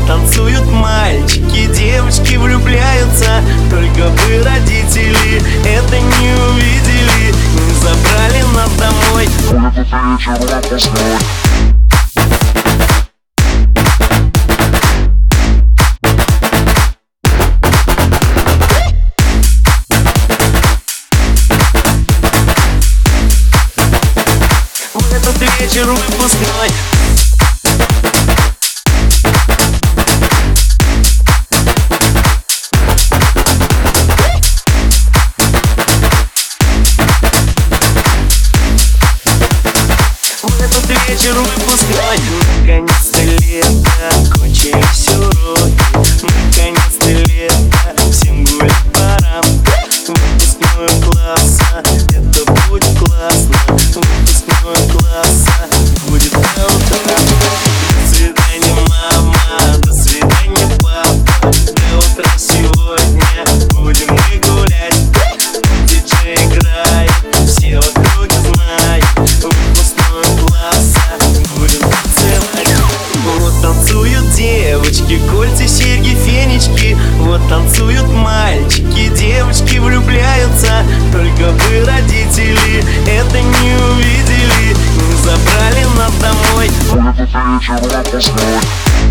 танцуют мальчики, девочки влюбляются. Только бы родители это не увидели, не забрали нас домой. Этот вечер выпускной. Этот вечер выпускной. Этот вечер выпускной. Наконец-то лето, кончились уроки. Наконец-то лето, всем гулять пора. Выпускной класса, это будет классно. Выпускной класса будет до утра. До свидания, мама, до свидания, папа. До утра сегодня будем мы гулять. Диджей играет, все в округе знают. Выпускной класса будем целовать. Вот танцуют девочки, кольца, серьги, фенечки. Вот танцуют мальчики, девочки влюбляются. Только бы родители это не увидели, не забрали нас домой. Этот вечер выпускной.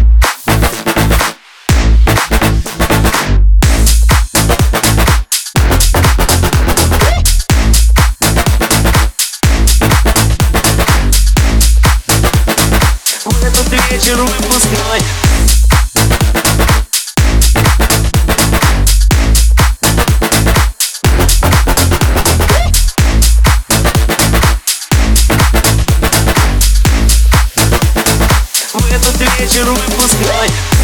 Этот вечер выпускной. Этот вечер выпускной.